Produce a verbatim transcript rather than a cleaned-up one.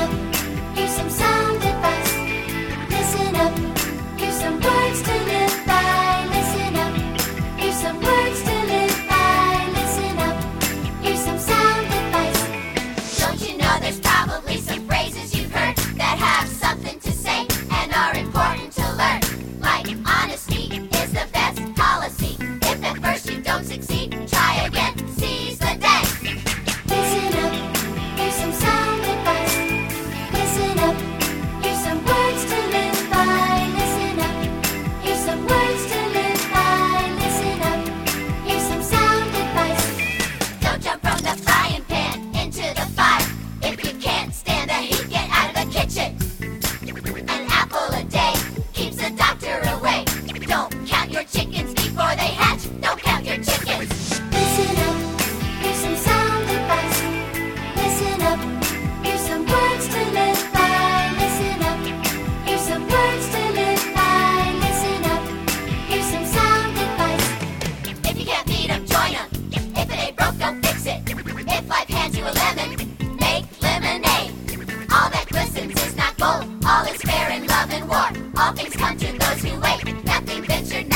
up, here's some sound advice. Listen up, here's some words to live by. Listen up, here's some words to live by. Listen up, here's some sound advice. Don't you know there's probably some phrases you've heard that have something to say and are important to learn? Like honesty is the best policy. If at first you don't succeed, try again, seize the day. Listen up, here's some sound advice. Listen up, here's some words to live by. Listen up, here's some words to live by. Listen up, here's some sound advice. Don't jump from the frying pan into the fire. If you can't stand the heat, get out of the kitchen. An apple a day keeps the doctor away. Don't count your chickens before they hatch. Don't count your chickens. Listen up, here's some sound advice. Listen up, here's some words to live by. Listen up, here's some words to live by. Listen up, here's some sound advice. If you can't beat 'em, join 'em. If it ain't broke, don't fix it. If life hands you a lemon, make lemonade. All that glistens is not gold. All is fair in love and war. All things come to those who wait. Nothing ventured,